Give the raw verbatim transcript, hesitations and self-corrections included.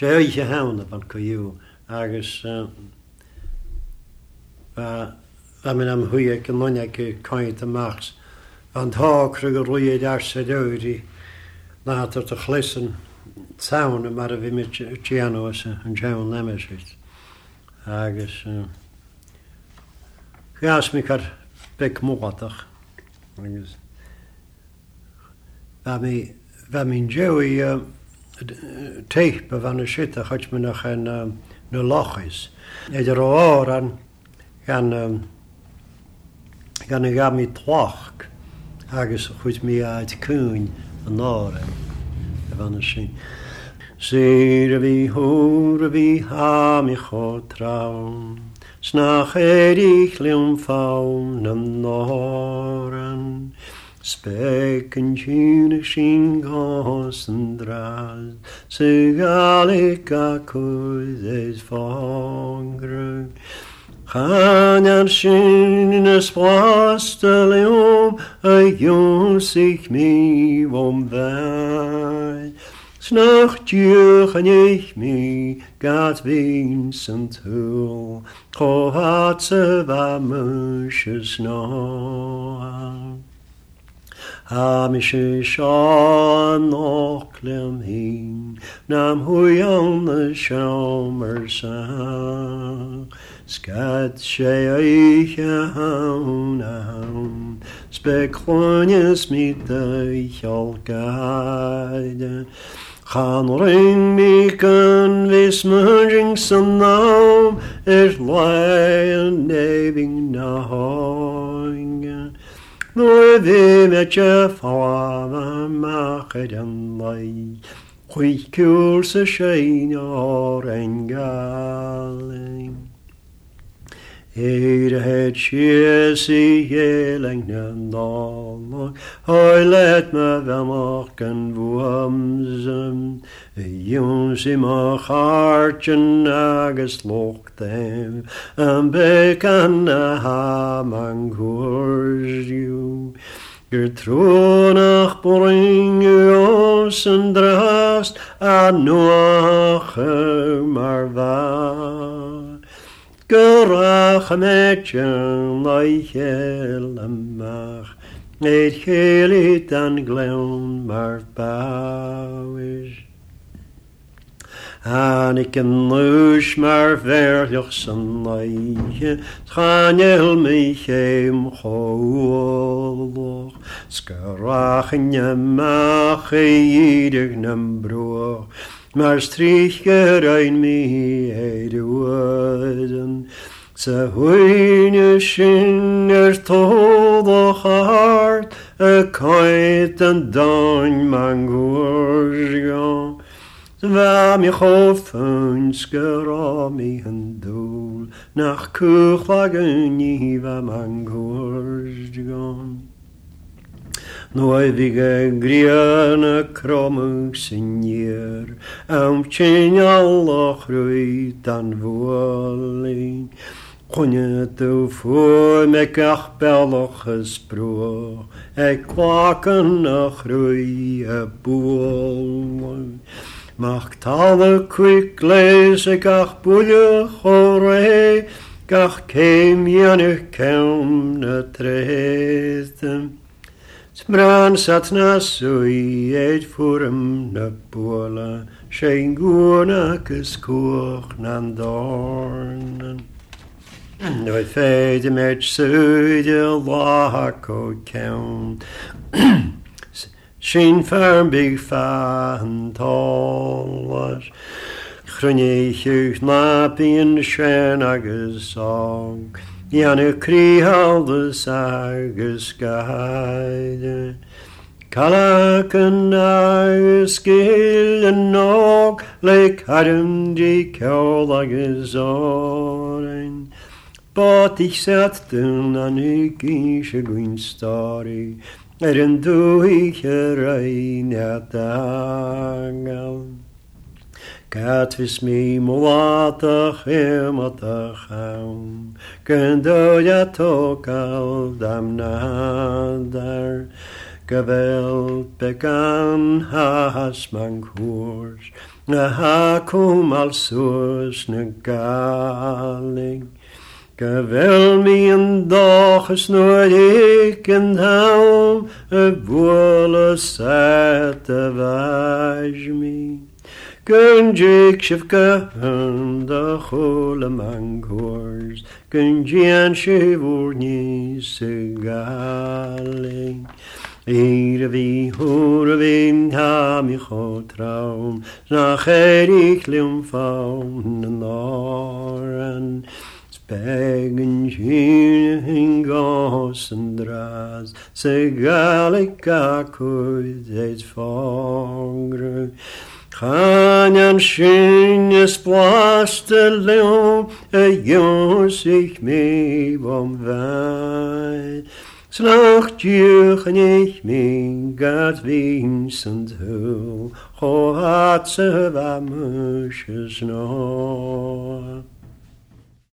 sé oiche hána ban coú agus a min am huie go mune go coint amachs an tácru go ruiad ar sa deirí nátar a chlisan saona mar a bhí mit tianó an teann nemeisiid agus chuas mi car bec móach agus bheit mín deí téip a bhana siit a chuit minach an na lochis. Idir ó an gan gan a ga mi tloch agus chuit mi ait cún an ára a bhana sin. Sir a bhí húr a bhí ha mi cho trám, snach éirich liom fám na náran, spec an túna sin gás an drás, sa galig a cúd is fágra. Chan ar sin na spásta leom a dúsich mi vom bhaid, snach dúch an eich mi gat víns an túl, cho hat sa bhamus is ná. Ha mi sé seán nach lem hín, nam hui an na seamar sa. Scat sé eiche haun a haun, speclonius mi deichal gaide. Chan ring mi gan vis merging san naam, er lai an neving na hoinge. Nor vi met je fama mached an lai, chuig cúr sa sein or en galing. Eir het sies I heling na nalog, hoi let me vemach an vuamsum, Jons I mach hartjen agus loch dem, an bek an a ham an gorsju. Gertronach bring u os an drast, a noach mar va. Gyrach metjan leichel amach, eid chelit an glewn mar bawis. Anik an lush mar verjoch san leiche, Chanel mich heim chooloch, Skarach in jamach eidig nam broch, Mar strich gerein mi eidoeden, Sa huine sin er todoch hart, A kait an dain man gorjan, Wa mi chofen skera mi an doel, Nach kuchlag ni va man gorjan. Noi vige griana kromug sinjer, am tjin alloch ruit an vuolin. Konje tu voor me kach belloch gesproch, ek kwaken ach rui a boel. Mag talle quick lees ek ach boeie chore, Gach keim jannig keum na treten. Smran sat na sui eid furm na bola, Shein gona kus koch nan dornen. Noi feide met suide lako count, Shein firm big fan tallas, Chrunne chuch napi in shen agus song, Janne krihaldes agus gaide, Kalaken agus gil en nog, Leik hadden die kjol agus oren. But ich sat dun an ik ishe gwyn stori, Er en doe ich rein at dagal. Katvis mi molatach ematach haun, Kendoja tokal dam nadar, geweld began has man koers, na ha kom al soos na galing. Geweld me een dag is nooit ik en hou, een wolle sette wijs me. Kun ik schifke de chole man koers, kun je she voor niet se galing. Ere wie horen wie ha mi go traum, nach ik lium van noren. Spegen in gossen dras, se galika kuit het vangre. Gaan schönes plaste leon, e jons ich me vom wei. Slacht juchen ich min gat Vincent Hill, ho hat se va musches no.